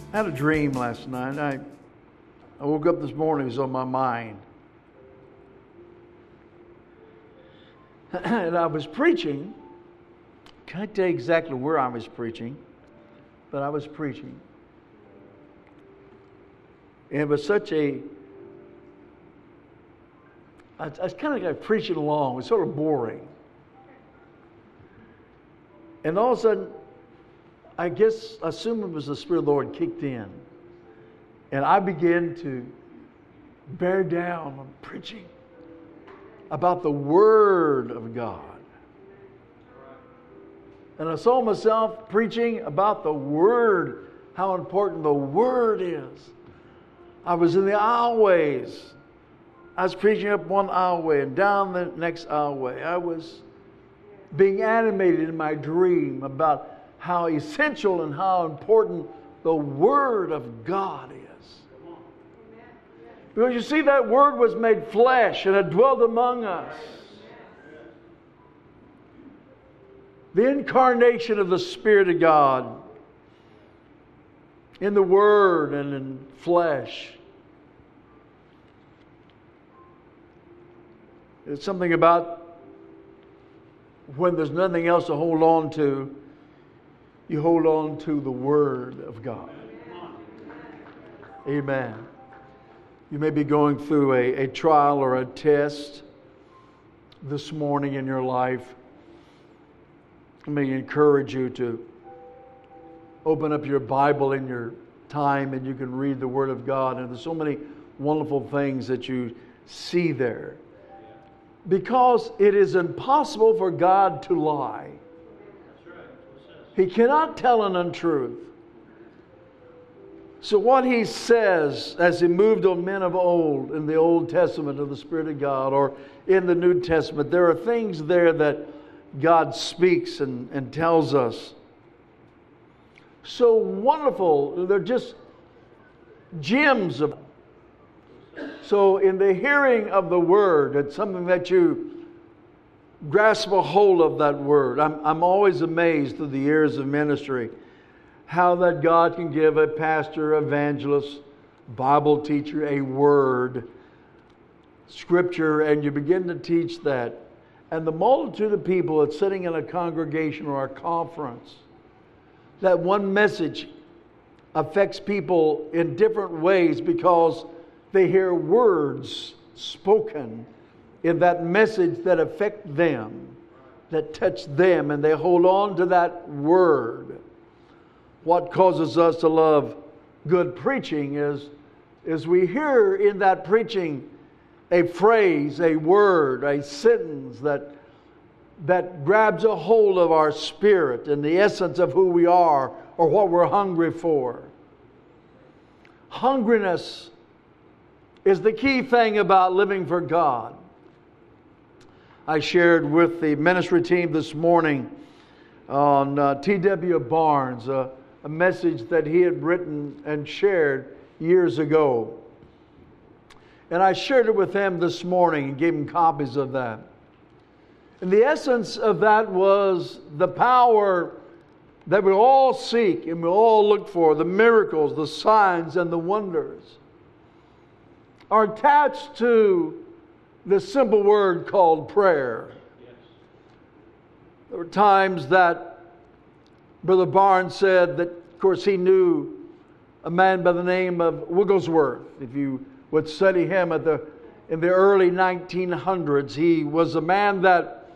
I had a dream last night. I woke up this morning, it was on my mind. And I was preaching. Can't tell you exactly where I was preaching, but I was preaching. And it was such a... I was kind of like preaching along. It was sort of boring. And all of a sudden, I assume it was the Spirit of the Lord kicked in. And I began to bear down on preaching about the Word of God. And I saw myself preaching about the Word, how important the Word is. I was in the aisleways. I was preaching up one aisleway and down the next aisleway. I was being animated in my dream about how essential and how important the Word of God is. Because you see, that Word was made flesh and it dwelt among us. The incarnation of the Spirit of God in the Word and in flesh. It's something about when there's nothing else to hold on to, you hold on to the Word of God. Amen. You may be going through a trial or a test this morning in your life. Let me encourage you to open up your Bible in your time and you can read the Word of God. And there's so many wonderful things that you see there. Because it is impossible for God to lie. He cannot tell an untruth. So what He says as He moved on men of old in the Old Testament of the Spirit of God or in the New Testament, there are things there that God speaks and tells us. So wonderful. They're just gems of... So in the hearing of the Word, it's something that you grasp a hold of that Word. I'm always amazed through the years of ministry how that God can give a pastor, evangelist, Bible teacher a Word, Scripture, and you begin to teach that. And the multitude of people that's sitting in a congregation or a conference, that one message affects people in different ways because they hear words spoken in that message that affect them, that touch them, and they hold on to that word. What causes us to love good preaching is we hear in that preaching a phrase, a word, a sentence that grabs a hold of our spirit and the essence of who we are or what we're hungry for. Hungriness is the key thing about living for God. I shared with the ministry team this morning on T.W. Barnes, a message that he had written and shared years ago. And I shared it with them this morning and gave them copies of that. And the essence of that was the power that we all seek and we all look for, the miracles, the signs, and the wonders, are attached to this simple word called prayer. Yes. There were times that Brother Barnes said that, of course, he knew a man by the name of Wigglesworth. If you would study him in the early 1900s, he was a man that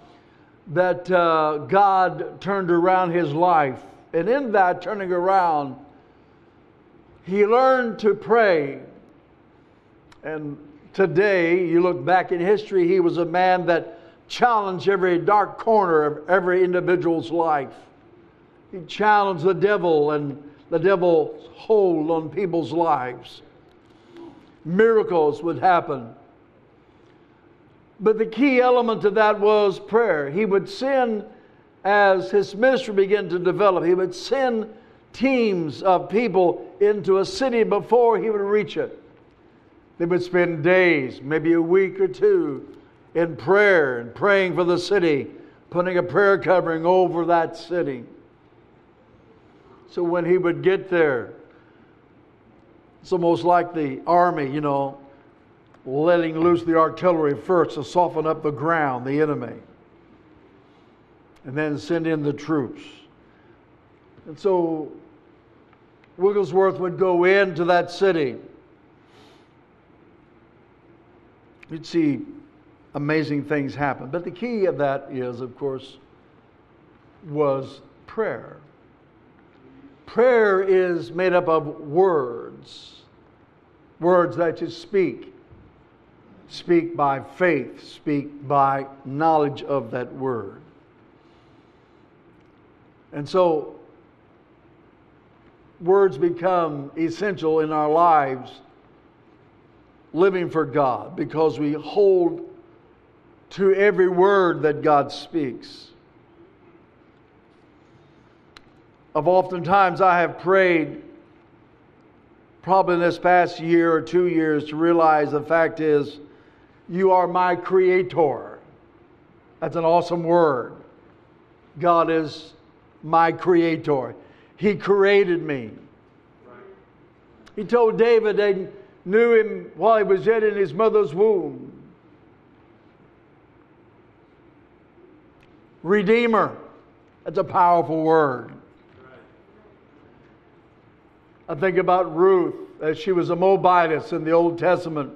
God turned around his life. And in that turning around, he learned to pray. And today, you look back in history, he was a man that challenged every dark corner of every individual's life. He challenged the devil and the devil's hold on people's lives. Miracles would happen. But the key element to that was prayer. He would send, as his ministry began to develop, he would send teams of people into a city before he would reach it. They would spend days, maybe a week or two, in prayer and praying for the city, putting a prayer covering over that city. So when he would get there, It's almost like the army, letting loose the artillery first to soften up the ground, the enemy, and then send in the troops. And so Wigglesworth would go into that city. You'd see amazing things happen. But the key of that is, of course, was prayer. Prayer is made up of words. Words that you speak. Speak by faith. Speak by knowledge of that word. And so, words become essential in our lives, living for God, because we hold to every word that God speaks. Oftentimes I have prayed, probably in this past year or 2 years, to realize the fact is, you are my creator. That's an awesome word. God is my creator. He created me. He told David they knew him while he was yet in his mother's womb. Redeemer. That's a powerful word. I think about Ruth, as she was a Moabitess in the Old Testament.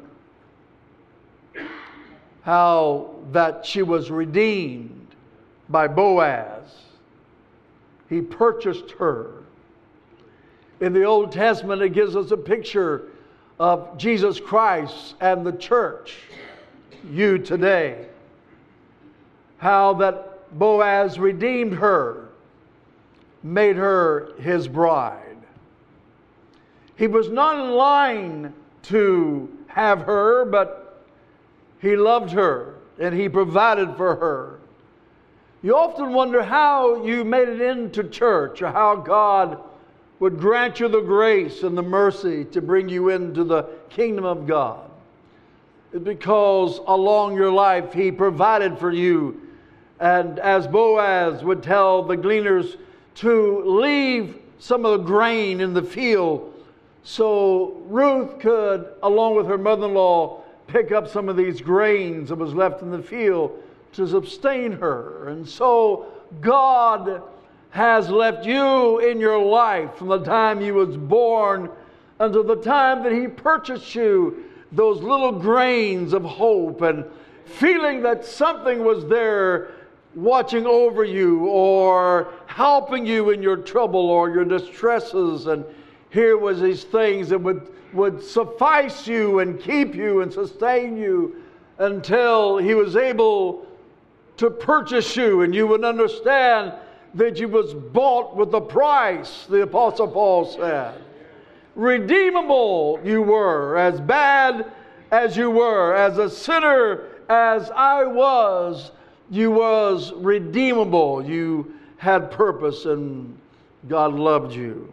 How that she was redeemed by Boaz. He purchased her. In the Old Testament, it gives us a picture of Jesus Christ and the church, you today. How that Boaz redeemed her, made her his bride. He was not in line to have her, but he loved her and he provided for her. You often wonder how you made it into church, or how God would grant you the grace and the mercy to bring you into the kingdom of God. It's because along your life He provided for you. And as Boaz would tell the gleaners to leave some of the grain in the field, so Ruth could, along with her mother-in-law, pick up some of these grains that was left in the field to sustain her. And so God has left you in your life from the time you was born until the time that He purchased you, those little grains of hope and feeling that something was there watching over you or helping you in your trouble or your distresses. And here was these things that would suffice you and keep you and sustain you until He was able to purchase you, and you would understand that you was bought with a price, the Apostle Paul said. Redeemable you were, as bad as you were, as a sinner as I was, you was redeemable. You had purpose and God loved you.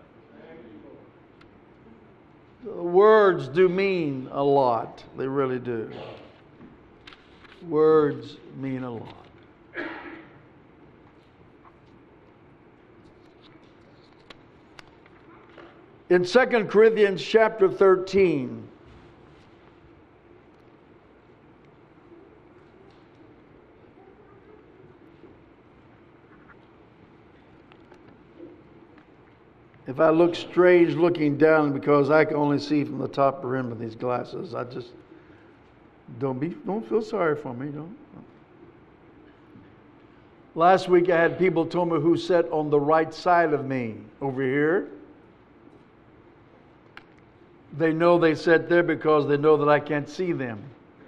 Words do mean a lot. They really do. Words mean a lot. In 2 Corinthians chapter 13, if I look strange looking down because I can only see from the top rim of these glasses, I just don't feel sorry for me. Don't. Last week I had people tell me who sat on the right side of me over here. They know they sat there because they know that I can't see them.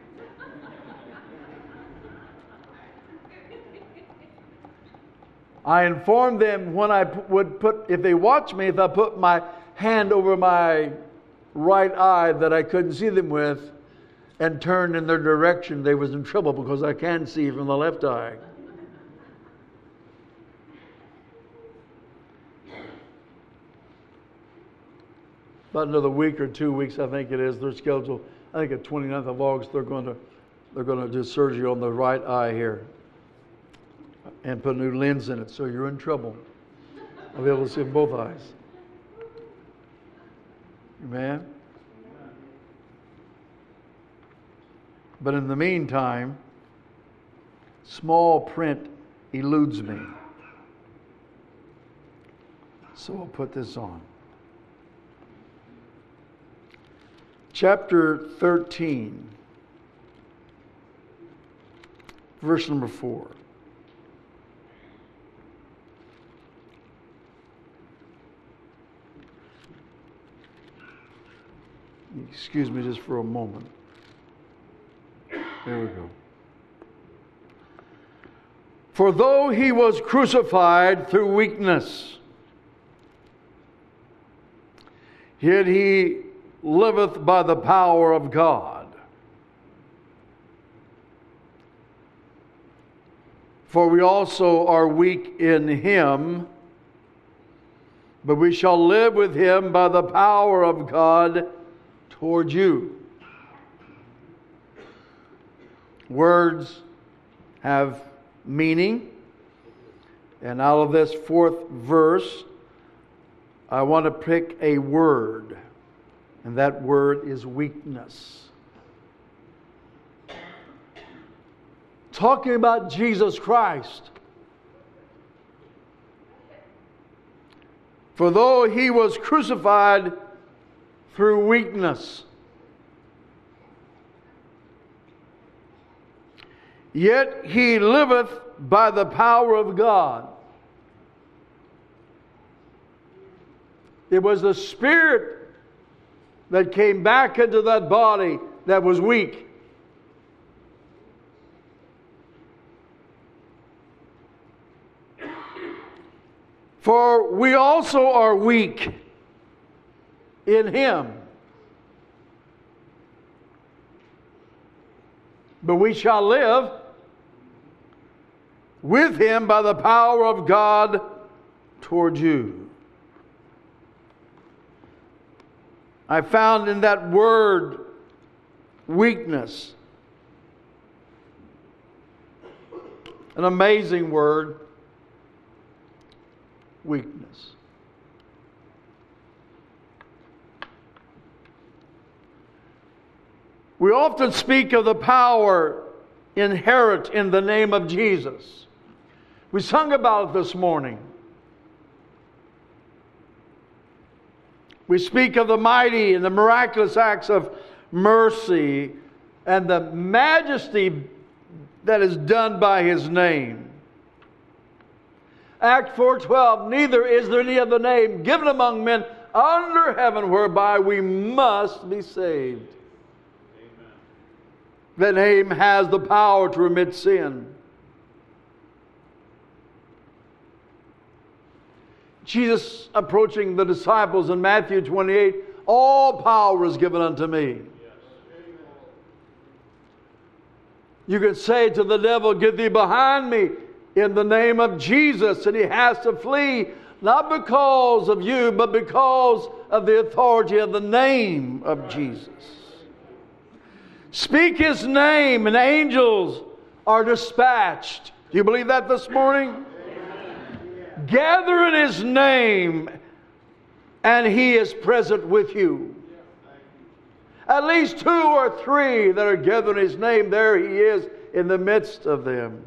I informed them when I if they watch me, if I put my hand over my right eye that I couldn't see them with and turned in their direction, they was in trouble because I can see from the left eye. About another week or 2 weeks, I think it is, they're scheduled. I think at 29th of August, they're going to do surgery on the right eye here and put a new lens in it. So you're in trouble. I'll be able to see in both eyes. Amen? But in the meantime, small print eludes me. So I'll put this on. Chapter 13, verse number 4. Excuse me just for a moment. There we go. For though he was crucified through weakness, yet he liveth by the power of God. For we also are weak in him, but we shall live with him by the power of God toward you. Words have meaning. And out of this fourth verse, I want to pick a word. And that word is weakness. Talking about Jesus Christ. For though he was crucified through weakness, yet he liveth by the power of God. It was the Spirit that came back into that body that was weak. For we also are weak in him, but we shall live with him by the power of God toward you. I found in that word weakness an amazing word, weakness. We often speak of the power inherent in the name of Jesus. We sung about it this morning. We speak of the mighty and the miraculous acts of mercy and the majesty that is done by his name. Act 4:12, neither is there any other name given among men under heaven whereby we must be saved. Amen. That name has the power to remit sin. Jesus approaching the disciples in Matthew 28, all power is given unto me. You can say to the devil, get thee behind me in the name of Jesus, and he has to flee, not because of you, but because of the authority of the name of Jesus. Speak his name and angels are dispatched. Do you believe that this morning? Gather in his name, and he is present with you. At least 2 or 3 that are gathered in his name, there he is in the midst of them.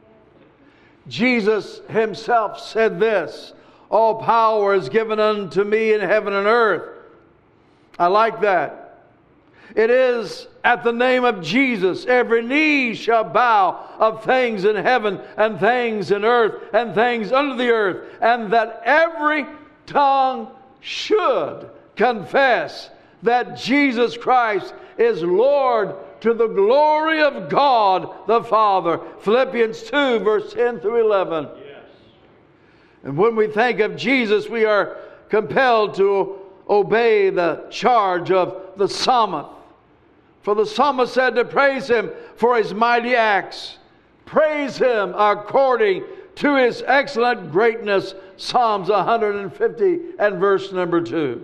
Jesus himself said this, all power is given unto me in heaven and earth. I like that. It is at the name of Jesus, every knee shall bow of things in heaven and things in earth and things under the earth, and that every tongue should confess that Jesus Christ is Lord to the glory of God the Father. Philippians 2, verse 10 through 11. Yes. And when we think of Jesus, we are compelled to obey the charge of the psalmist. For the psalmist said to praise him for his mighty acts. Praise him according to his excellent greatness. Psalms 150 and verse number 2.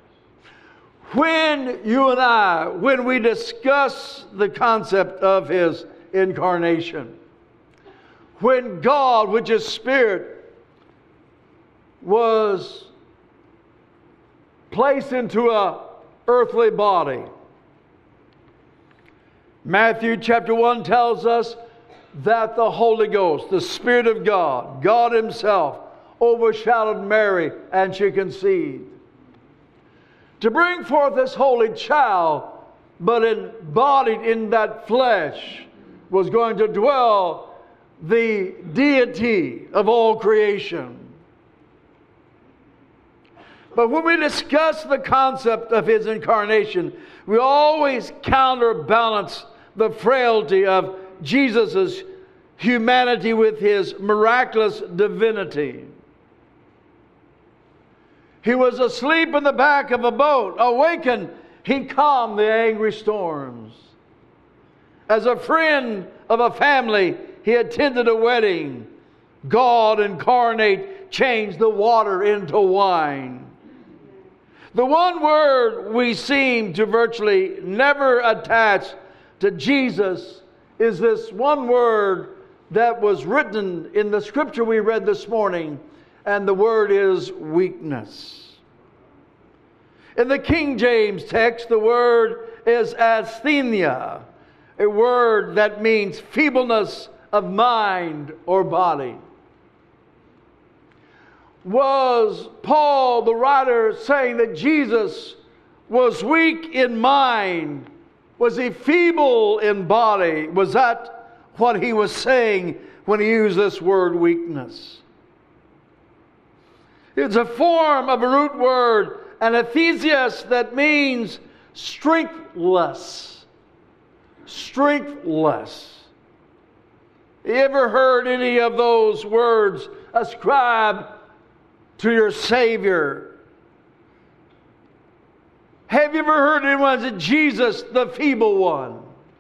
When you and I, when we discuss the concept of his incarnation, when God, which is Spirit, was placed into a earthly body. Matthew chapter 1 tells us that the Holy Ghost, the Spirit of God, God Himself, overshadowed Mary, and she conceived. To bring forth this holy child, but embodied in that flesh, was going to dwell the deity of all creation. But when we discuss the concept of His incarnation, we always counterbalance the frailty of Jesus' humanity with His miraculous divinity. He was asleep in the back of a boat. Awakened, He calmed the angry storms. As a friend of a family, He attended a wedding. God incarnate changed the water into wine. The one word we seem to virtually never attach to Jesus is this one word that was written in the scripture we read this morning, and the word is weakness. In the King James text, the word is asthenia, a word that means feebleness of mind or body. Was Paul, the writer, saying that Jesus was weak in mind? Was He feeble in body? Was that what he was saying when he used this word weakness? It's a form of a root word, anathesias, that means strengthless. Strengthless. You ever heard any of those words ascribed to your Savior? Have you ever heard anyone say, Jesus, the feeble one?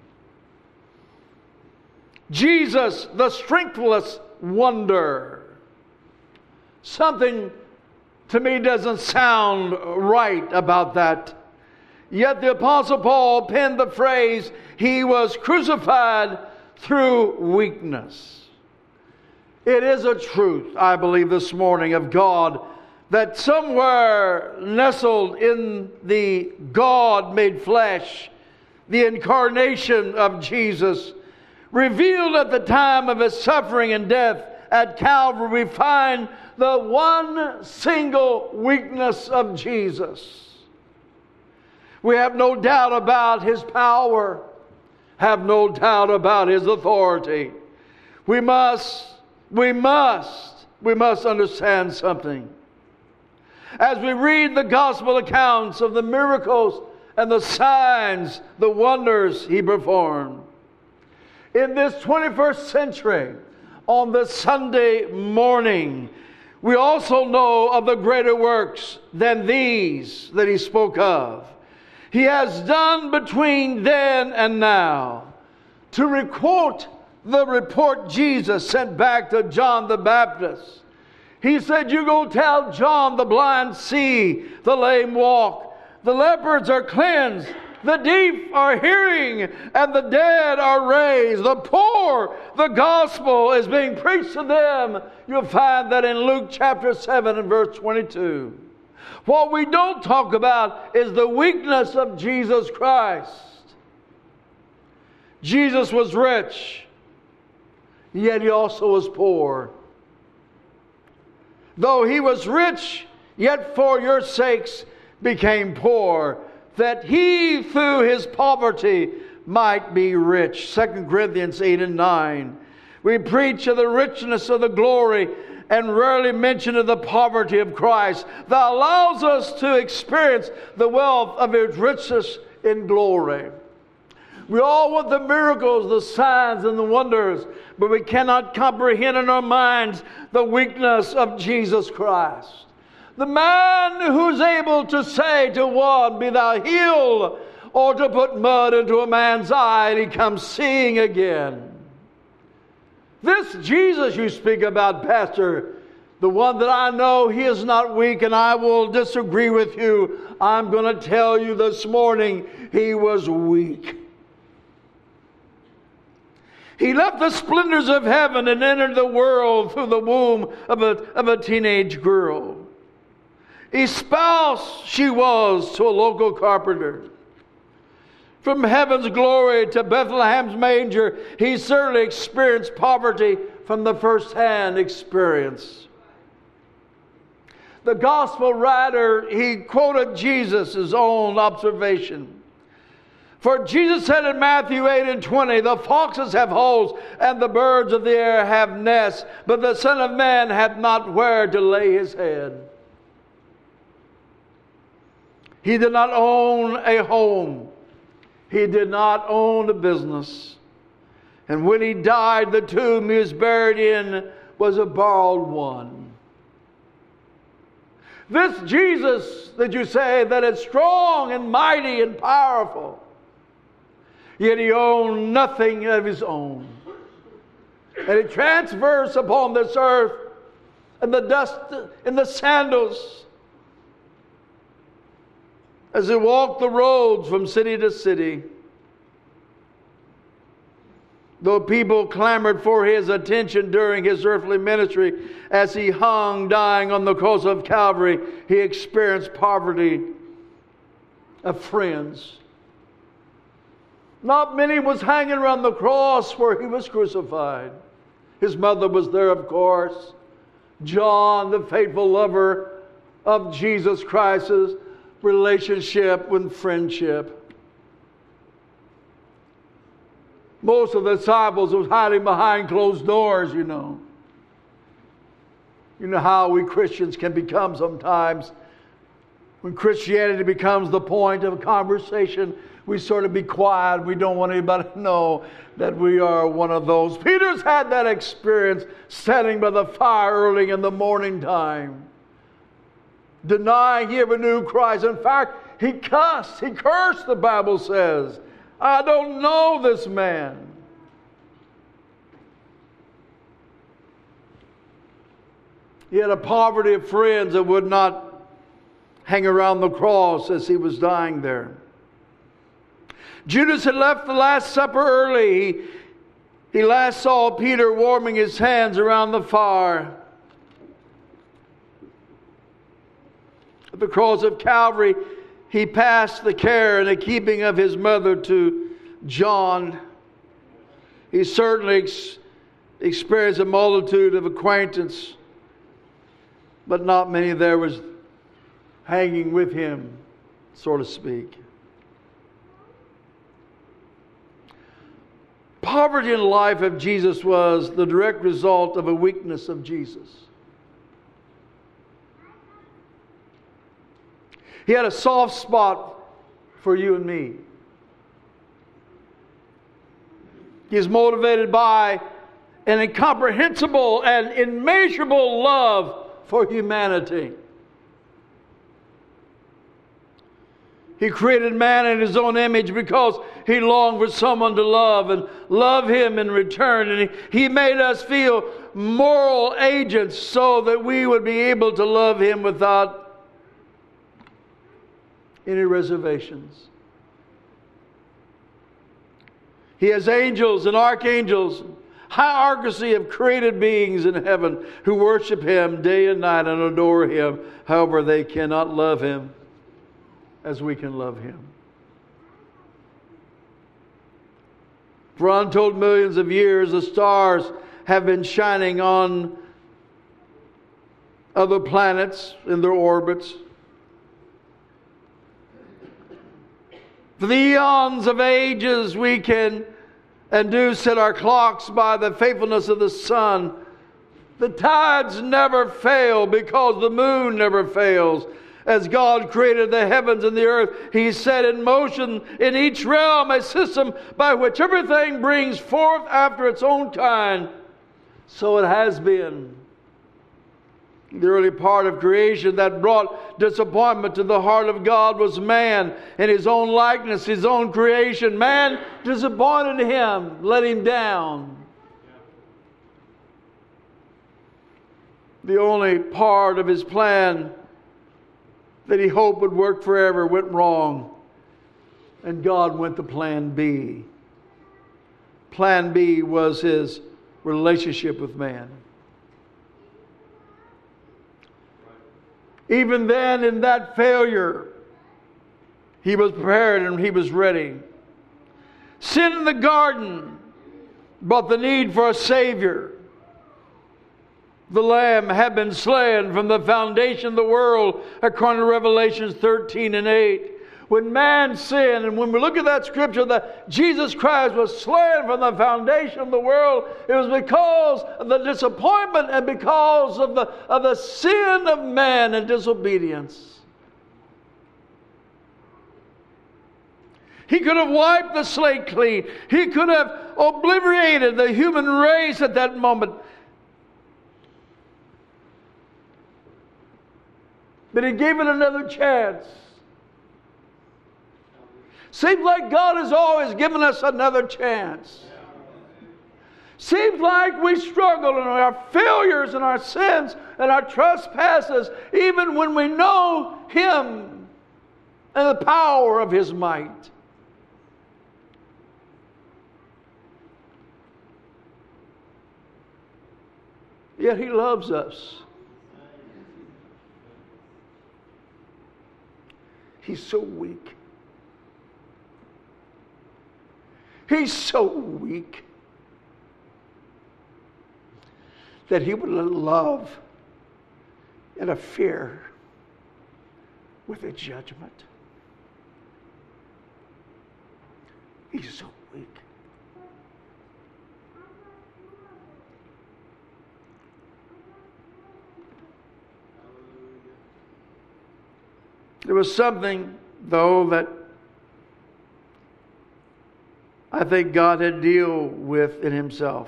Jesus, the strengthless wonder. Something to me doesn't sound right about that. Yet the Apostle Paul penned the phrase, He was crucified through weakness. It is a truth, I believe, this morning of God, that somewhere nestled in the God made flesh, the incarnation of Jesus, revealed at the time of His suffering and death at Calvary, we find the one single weakness of Jesus. We have no doubt about His power, have no doubt about His authority. We must understand something. As we read the gospel accounts of the miracles and the signs, the wonders He performed. In this 21st century, on this Sunday morning, we also know of the greater works than these that He spoke of. He has done between then and now. To requote the report Jesus sent back to John the Baptist, He said, you go tell John the blind see, the lame walk, the lepers are cleansed, the deaf are hearing, and the dead are raised. The poor, the gospel is being preached to them. You'll find that in Luke chapter 7 and verse 22. What we don't talk about is the weakness of Jesus Christ. Jesus was rich, yet He also was poor. Though He was rich, yet for your sakes became poor, that He through His poverty might be rich. 2 Corinthians 8 and 9. We preach of the richness of the glory and rarely mention of the poverty of Christ that allows us to experience the wealth of His riches in glory. We all want the miracles, the signs, and the wonders, but we cannot comprehend in our minds the weakness of Jesus Christ. The man who's able to say to one, be thou healed, or to put mud into a man's eye and he comes seeing again. This Jesus you speak about, Pastor, the one that I know, He is not weak, and I will disagree with you. I'm going to tell you this morning, He was weak. He left the splendors of heaven and entered the world through the womb of a teenage girl. espoused she was to a local carpenter. From heaven's glory to Bethlehem's manger, he certainly experienced poverty from the first-hand experience. The gospel writer, he quoted Jesus' own observation. For Jesus said in Matthew 8:20, the foxes have holes and the birds of the air have nests, but the Son of Man hath not where to lay his head. He did not own a home. He did not own a business. And when he died, the tomb he was buried in was a borrowed one. This Jesus that you say that is strong and mighty and powerful, yet he owned nothing of his own. And he transversed upon this earth in the dust, in the sandals, as he walked the roads from city to city. Though people clamored for his attention during his earthly ministry, as he hung dying on the cross of Calvary, he experienced poverty of friends. Not many was hanging around the cross where he was crucified. His mother was there, of course. John, the faithful lover of Jesus Christ's relationship with friendship. Most of the disciples was hiding behind closed doors, you know. You know how we Christians can become sometimes. When Christianity becomes the point of conversation, we sort of be quiet. We don't want anybody to know that we are one of those. Peter's had that experience standing by the fire early in the morning time, denying he ever knew Christ. In fact, he cursed, the Bible says. I don't know this man. He had a poverty of friends that would not hang around the cross as he was dying there. Judas had left the Last Supper early. He last saw Peter warming his hands around the fire. At the cross of Calvary, he passed the care and the keeping of his mother to John. He certainly experienced a multitude of acquaintance, but not many there was hanging with him, so to speak. Poverty in the life of Jesus was the direct result of a weakness of Jesus. He had a soft spot for you and me. He is motivated by an incomprehensible and immeasurable love for humanity. He created man in his own image because he longed for someone to love and love him in return. And he made us feel moral agents so that we would be able to love him without any reservations. He has angels and archangels, hierarchy of created beings in heaven who worship him day and night and adore him. However, they cannot love him as we can love him. For untold millions of years, the stars have been shining on other planets in their orbits. For the eons of ages, we can and do set our clocks by the faithfulness of the sun. The tides never fail because the moon never fails. As God created the heavens and the earth, He set in motion in each realm a system by which everything brings forth after its own kind. So it has been. The early part of creation that brought disappointment to the heart of God was man in his own likeness, his own creation. Man disappointed him, let him down. The only part of his plan that he hoped would work forever went wrong. And God went to plan B. Plan B was his relationship with man. Even then, in that failure, He was prepared and He was ready. Sin in the garden brought the need for a Savior. The Lamb had been slain from the foundation of the world, according to Revelation 13 and 8. When man sinned, and when we look at that scripture that Jesus Christ was slain from the foundation of the world, it was because of the disappointment and because of the sin of man and disobedience. He could have wiped the slate clean. He could have obliterated the human race at that moment. But He gave it another chance. Seems like God has always given us another chance. Seems like we struggle in our failures and our sins and our trespasses, even when we know Him and the power of His might. Yet He loves us. He's so weak. He's so weak that He would love interfere with a judgment. He's so weak. There was something, though, that I think God had to deal with in Himself.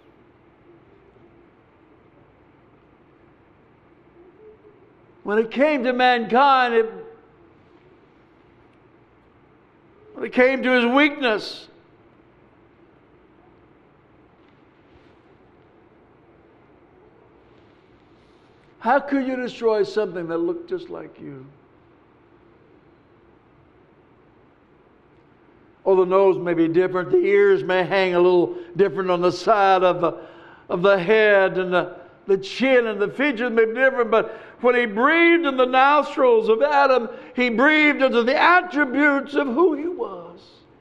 When it came to mankind, when it came to His weakness, how could you destroy something that looked just like you? Oh, the nose may be different. The ears may hang a little different on the side of the head, and the chin and the features may be different. But when He breathed in the nostrils of Adam, He breathed into the attributes of who he was.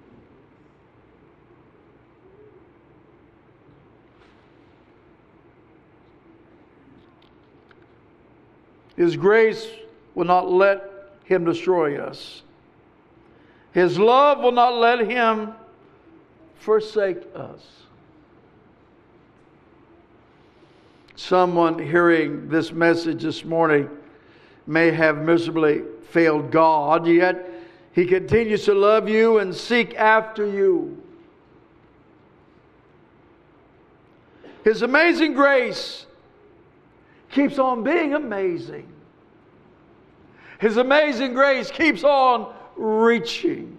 His grace will not let Him destroy us. His love will not let Him forsake us. Someone hearing this message this morning may have miserably failed God, yet He continues to love you and seek after you. His amazing grace keeps on being amazing. His amazing grace keeps on reaching.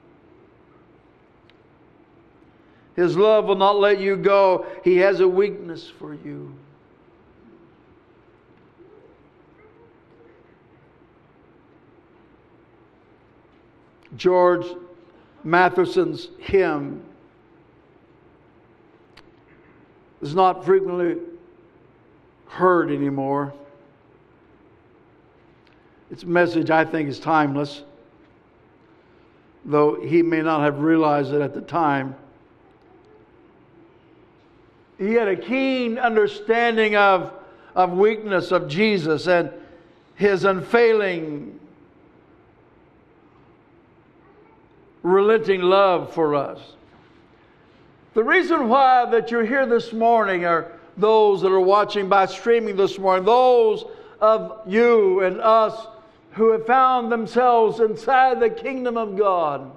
His love will not let you go. He has a weakness for you. George Matheson's hymn is not frequently heard anymore. Its message, I think, is timeless, though he may not have realized it at the time. He had a keen understanding of weakness of Jesus and His unfailing, relenting love for us. The reason why that you're here this morning are those that are watching by streaming this morning, those of you and us who have found themselves inside the kingdom of God.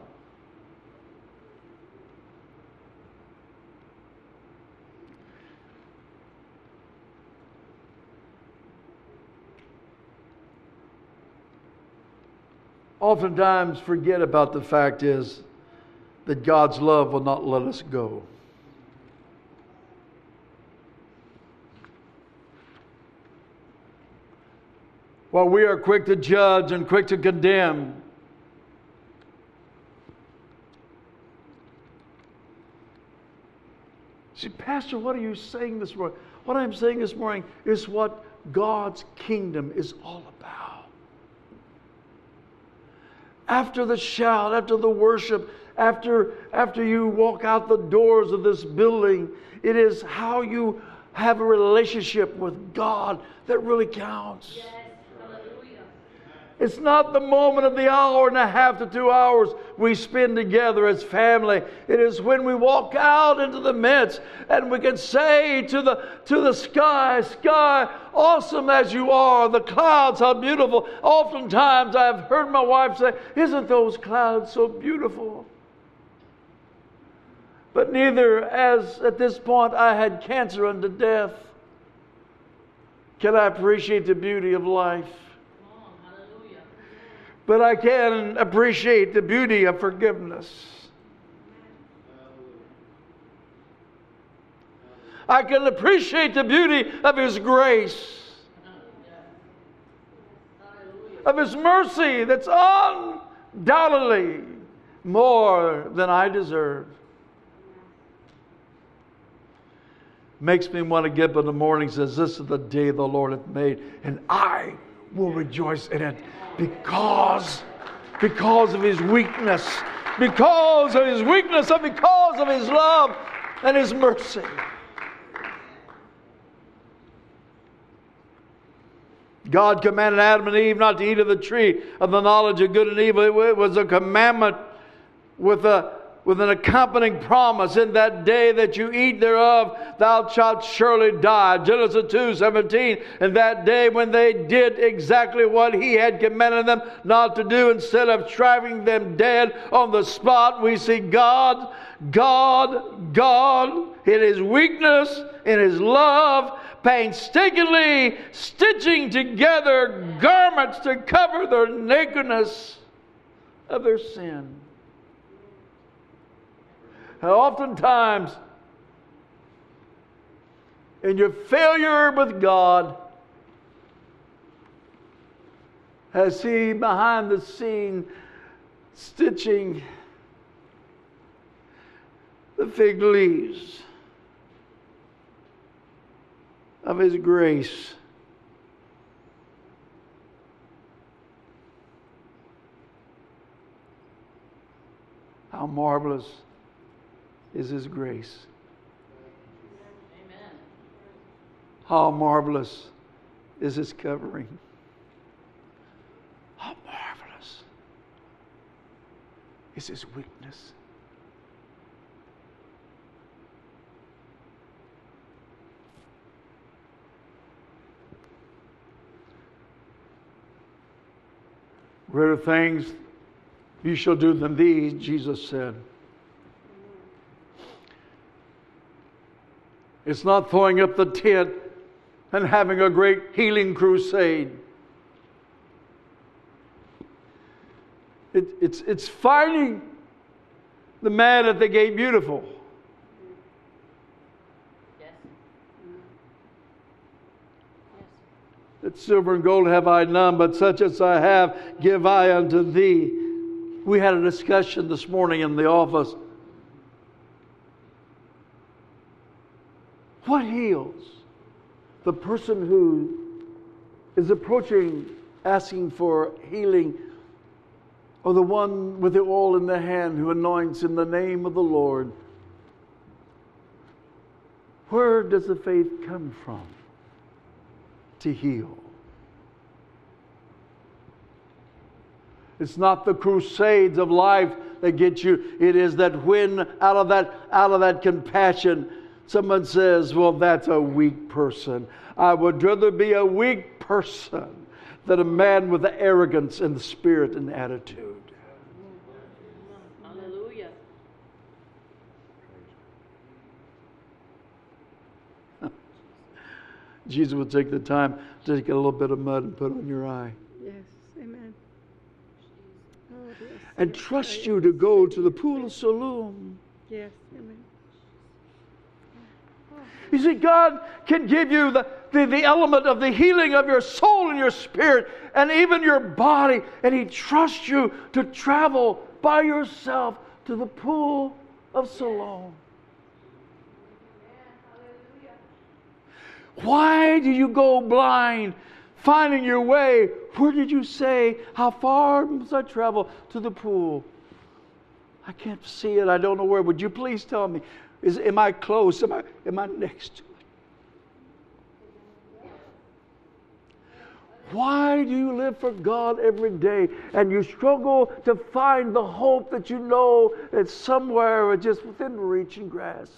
Oftentimes forget about the fact is that God's love will not let us go. While we are quick to judge and quick to condemn, see, Pastor, what are you saying this morning? What I'm saying this morning is what God's kingdom is all about. after the shout, after the worship, after you walk out the doors of this building, it is how you have a relationship with God that really counts. Yes. Hallelujah. It's not the moment of the hour and a half to 2 hours we spend together as family. It is when we walk out into the midst and we can say to the sky, sky, awesome as you are, the clouds, how beautiful. Oftentimes I've heard my wife say, isn't those clouds so beautiful? But neither, as at this point I had cancer unto death, can I appreciate the beauty of life. Hallelujah. But I can appreciate the beauty of forgiveness. I can appreciate the beauty of His grace, of His mercy that's undoubtedly more than I deserve. Makes me want to get up in the morning, says, this is the day the Lord hath made, and I will rejoice in it because of His weakness, because of His weakness, and because of His love and His mercy. God commanded Adam and Eve not to eat of the tree of the knowledge of good and evil. It was a commandment with an accompanying promise. In that day that you eat thereof, thou shalt surely die. Genesis 2:17. And that day when they did exactly what He had commanded them not to do, instead of striking them dead on the spot, we see God in His weakness, in His love, painstakingly stitching together garments to cover their nakedness of their sin. How oftentimes, in your failure with God, has He behind the scene stitching the fig leaves of His grace. How marvelous is His grace. Amen. How marvelous is His covering. How marvelous is His weakness. Greater things you shall do than these, Jesus said. It's not throwing up the tent and having a great healing crusade. It's finding the man at the gate beautiful. Yes. That silver and gold have I none, but such as I have give I unto thee. We had a discussion this morning in the office. What heals? The person who is approaching, asking for healing, or the one with the oil in the hand who anoints in the name of the Lord? Where does the faith come from to heal? It's not the crusades of life that get you. It is that when out of that compassion, someone says, well, that's a weak person. I would rather be a weak person than a man with the arrogance and the spirit and attitude. Hallelujah. Jesus would take the time to take a little bit of mud and put on your eye. Yes, amen. Oh, yes. And trust you to go to the pool of Siloam. Yes, amen. You see, God can give you the element of the healing of your soul and your spirit and even your body. And He trusts you to travel by yourself to the pool of Siloam. Why do you go blind finding your way. Where did you say? How far must I travel to the pool? I can't see it. I don't know where. Would you please tell me? Am I close? Am I next to it? Why do you live for God every day and you struggle to find the hope that you know it's somewhere or just within reach and grasp?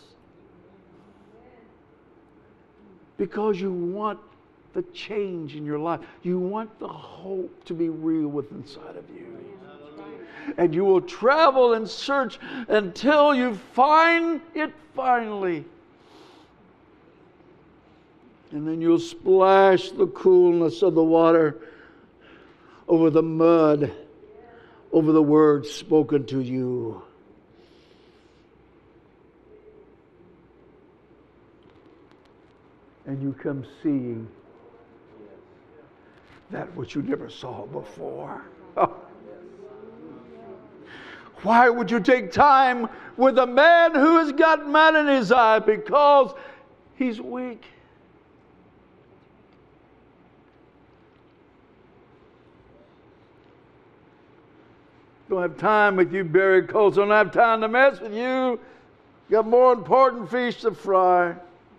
Because you want the change in your life. You want the hope to be real within inside of you. And you will travel and search until you find it finally. And then you'll splash the coolness of the water over the mud, over the words spoken to you. And you come seeing that which you never saw before. Why would you take time with a man who has got mud in his eye? Because he's weak. Don't have time with you, Barry Colts. Don't have time to mess with you. Got more important fish to fry.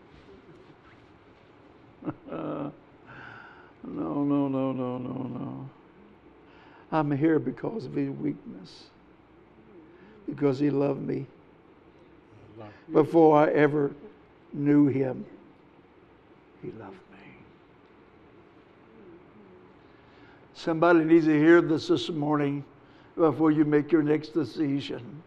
No. I'm here because of his weakness. Because he loved me. Before I ever knew him, he loved me. Somebody needs to hear this morning before you make your next decision.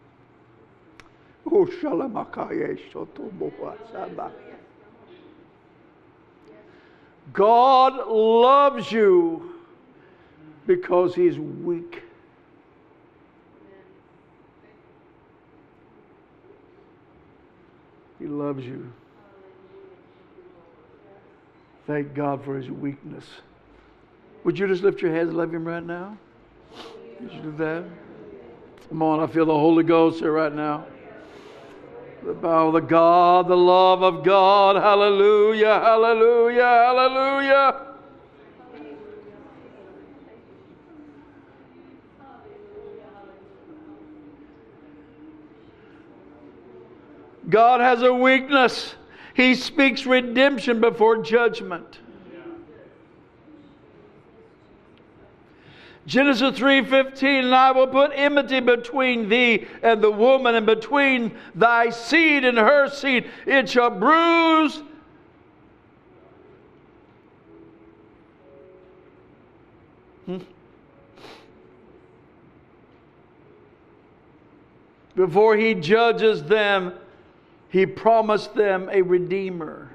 God loves you because he's weak. He loves you. Thank God for his weakness. Would you just lift your hands and love him right now? Would you do that? Come on, I feel the Holy Ghost here right now. The power of the God, the love of God. Hallelujah, hallelujah, hallelujah. God has a weakness. He speaks redemption before judgment. Genesis 3:15, and I will put enmity between thee and the woman, and between thy seed and her seed. It shall bruise Before he judges them, he promised them a redeemer.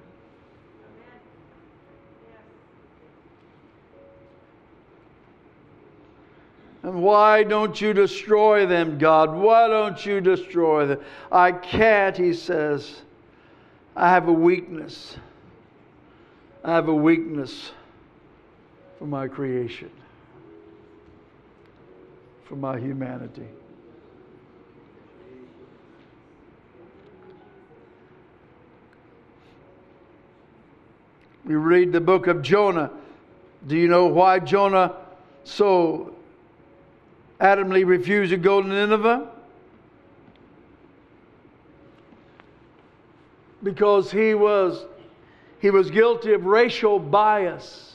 And why don't you destroy them, God? Why don't you destroy them? I can't, he says. I have a weakness. I have a weakness for my creation, for my humanity. We read the book of Jonah. Do you know why Jonah so adamantly refused to go to Nineveh? Because he was guilty of racial bias.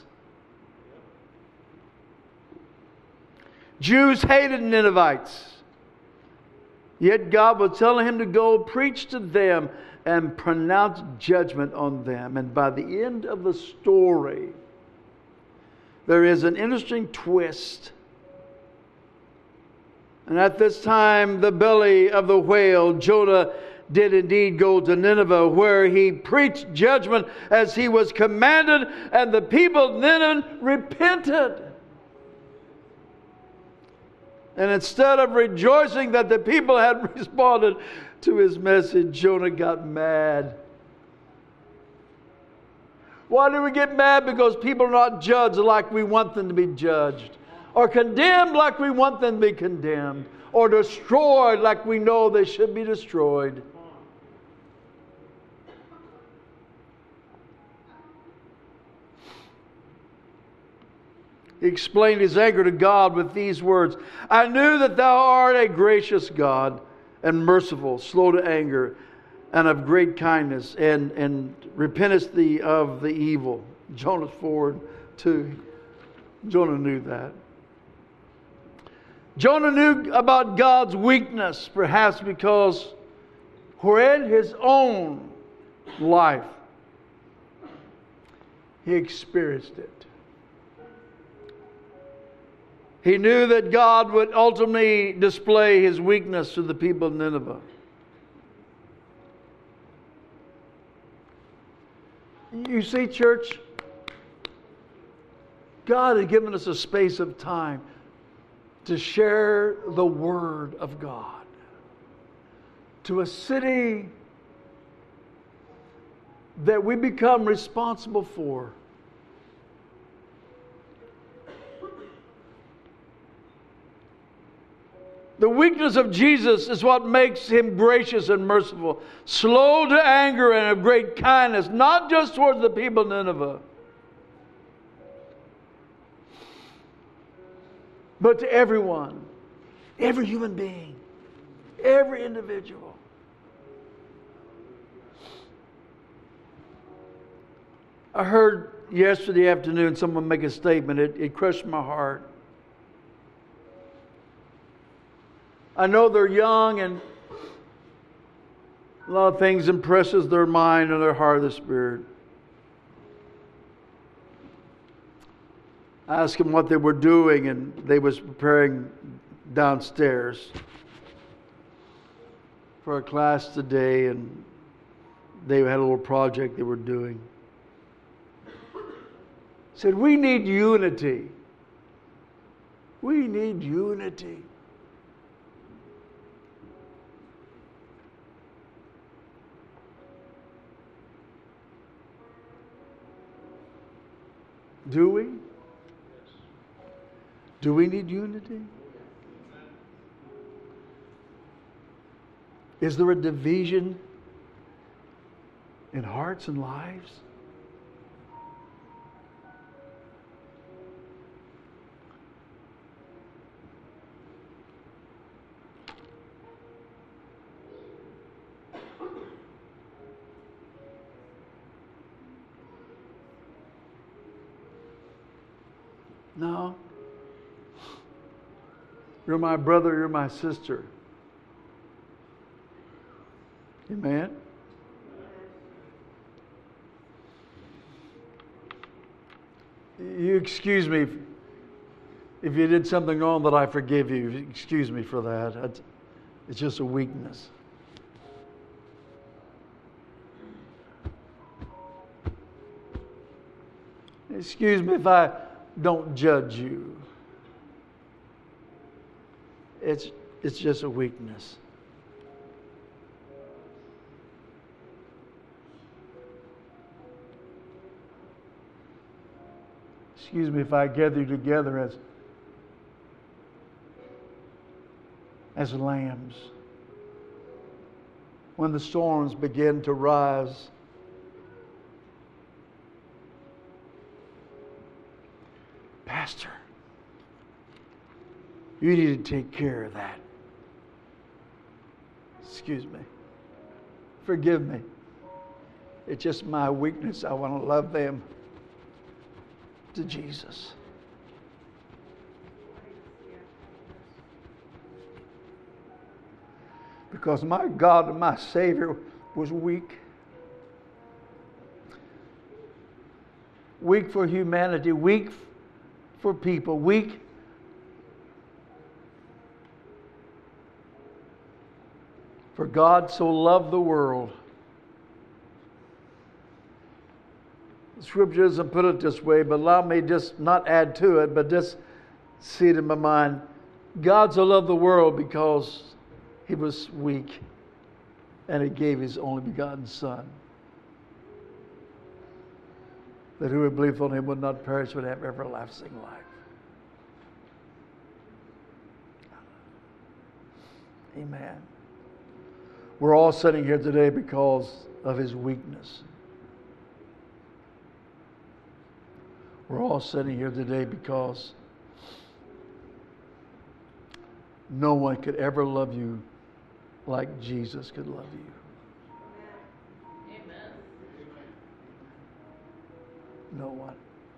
Jews hated Ninevites. Yet God was telling him to go preach to them and pronounce judgment on them. And by the end of the story, there is an interesting twist. And at this time, the belly of the whale, Jonah did indeed go to Nineveh, where he preached judgment as he was commanded, and the people of Nineveh repented. And instead of rejoicing that the people had responded to his message, Jonah got mad. Why do we get mad? Because people are not judged like we want them to be judged, or condemned like we want them to be condemned, or destroyed like we know they should be destroyed. He explained his anger to God with these words: I knew that thou art a gracious God and merciful, slow to anger, and of great kindness, and repentest thee of the evil. Jonah 4:2. Jonah knew that. Jonah knew about God's weakness, perhaps because in his own life he experienced it. He knew that God would ultimately display his weakness to the people of Nineveh. You see, church, God has given us a space of time to share the Word of God to a city that we become responsible for. The weakness of Jesus is what makes him gracious and merciful, slow to anger and of great kindness, not just towards the people of Nineveh, but to everyone, every human being, every individual. I heard yesterday afternoon someone make a statement. It crushed my heart. I know they're young and a lot of things impresses their mind and their heart and their spirit. I asked them what they were doing, and they was preparing downstairs for a class today, and they had a little project they were doing. Said, we need unity. We need unity. Do we? Do we need unity? Is there a division in hearts and lives? No. You're my brother, you're my sister. Amen? You excuse me if you did something wrong, that I forgive you. Excuse me for that. It's just a weakness. Excuse me if I don't judge you. It's just a weakness. Excuse me if I gather you together as lambs when the storms begin to rise. Pastor, you need to take care of that. Excuse me. Forgive me. It's just my weakness. I want to love them to Jesus. Because my God and my Savior was weak. Weak for humanity, weak for people, weak for God so loved the world. The scripture doesn't put it this way, but allow me just not add to it, but just see it in my mind. God so loved the world because he was weak and he gave his only begotten Son, that whoever believeth on him would not perish but have everlasting life. Amen. We're all sitting here today because of his weakness. We're all sitting here today because no one could ever love you like Jesus could love you. Amen. No one.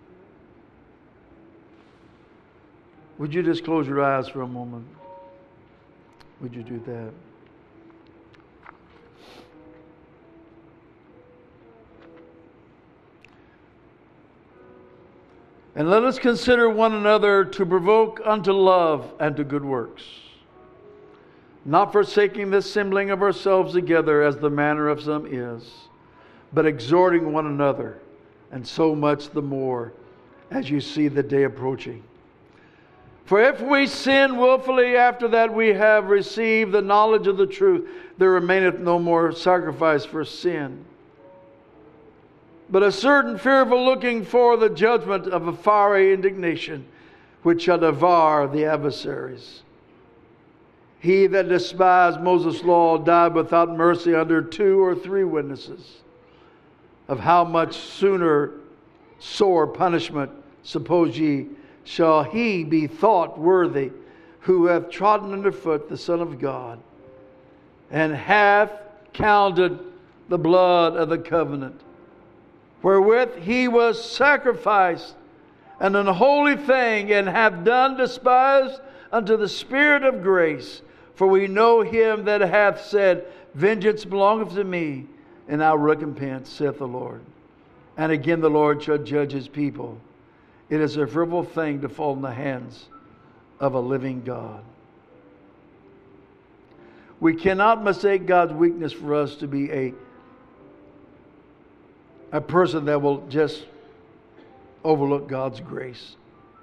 Would you just close your eyes for a moment? Would you do that? And let us consider one another to provoke unto love and to good works, not forsaking the assembling of ourselves together as the manner of some is, but exhorting one another, and so much the more as you see the day approaching. For if we sin willfully after that we have received the knowledge of the truth, there remaineth no more sacrifice for sin, but a certain fearful looking for the judgment of a fiery indignation, which shall devour the adversaries. He that despised Moses' law died without mercy under 2 or 3 witnesses. Of how much sooner sore punishment, suppose ye, shall he be thought worthy, who hath trodden under foot the Son of God, and hath counted the blood of the covenant, wherewith he was sacrificed, an unholy thing, and hath done despise unto the Spirit of grace. For we know him that hath said, Vengeance belongeth to me, and I will recompense, saith the Lord. And again the Lord shall judge his people. It is a fearful thing to fall in the hands of a living God. We cannot mistake God's weakness for us to be a person that will just overlook God's grace.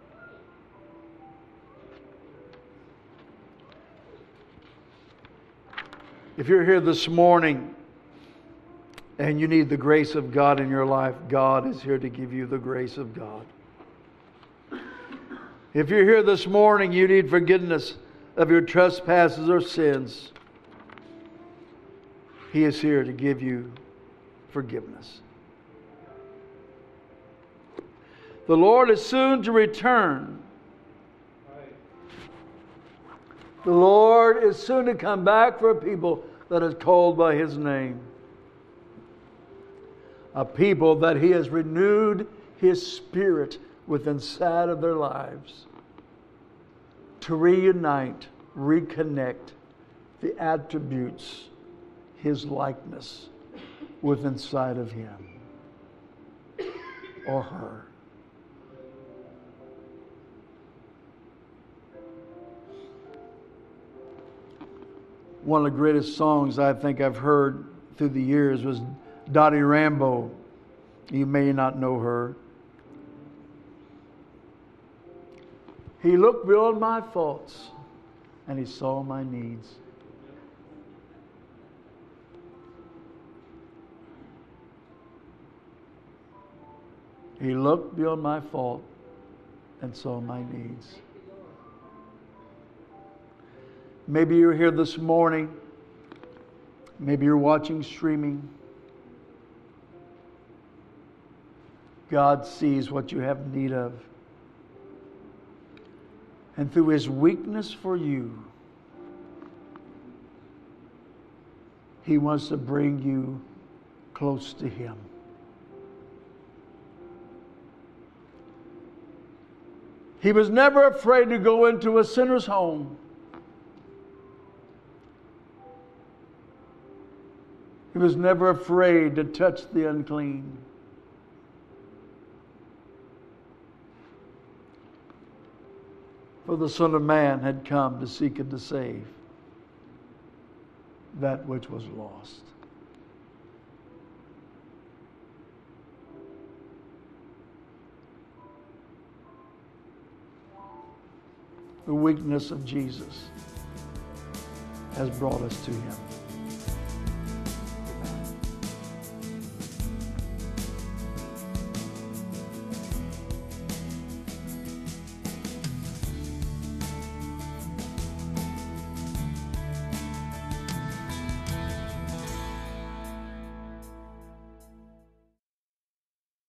If you're here this morning and you need the grace of God in your life, God is here to give you the grace of God. If you're here this morning, you need forgiveness of your trespasses or sins, He is here to give you forgiveness. The Lord is soon to return. The Lord is soon to come back for a people that is called by His name. A people that He has renewed His Spirit within inside of their lives. To reunite, reconnect the attributes, His likeness within inside of Him or her. One of the greatest songs I think I've heard through the years was Dottie Rambo. You may not know her. He looked beyond my faults and He saw my needs. He looked beyond my fault and saw my needs. Maybe you're here this morning. Maybe you're watching streaming. God sees what you have need of. And through His weakness for you, He wants to bring you close to Him. He was never afraid to go into a sinner's home. He was never afraid to touch the unclean. For the Son of Man had come to seek and to save that which was lost. The weakness of Jesus has brought us to Him.